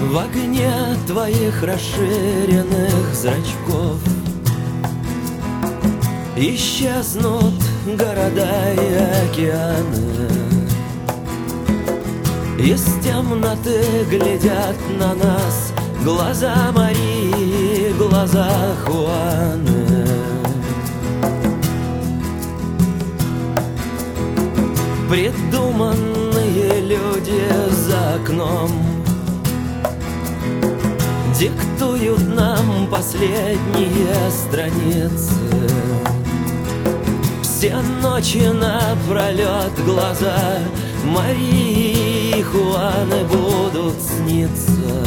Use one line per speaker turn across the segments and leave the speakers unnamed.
В огне твоих расширенных зрачков исчезнут города и океаны. Из темноты глядят на нас глаза Марии, глаза Хуаны. Придуманные люди за окном диктуют нам последние страницы. Все ночи напролет глаза Марии и Хуаны будут сниться.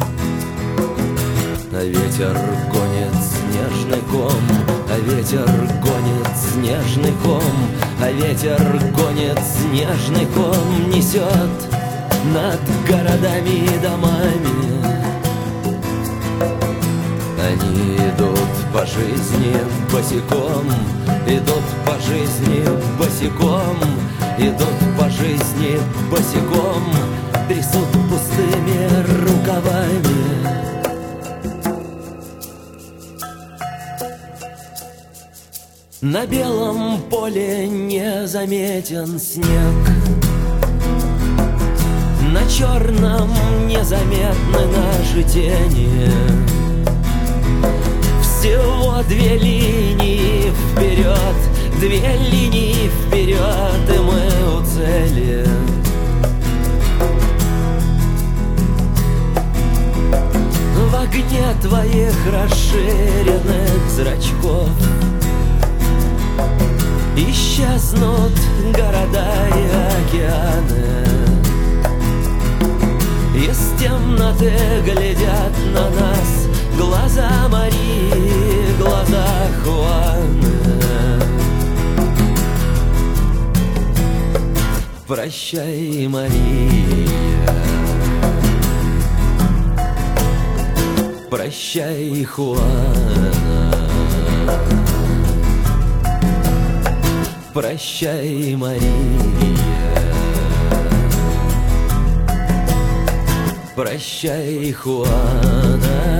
А ветер гонит снежный ком, а ветер гонит снежный ком, а ветер гонит снежный ком, несет над городами и домами. Они идут по жизни босиком, идут по жизни босиком, идут по жизни босиком, трясут пустыми рукавами. На белом поле незаметен снег, на черном незаметны наши тени. Всего две линии вперед, две линии вперед, и мы у цели. В огне твоих расширенных зрачков исчезнут города и океаны. Из темноты глядят на нас глаза Марии, глаза Хуаны. Прощай, Мария, прощай, Хуана. Прощай, Мария, прощай, Хуана.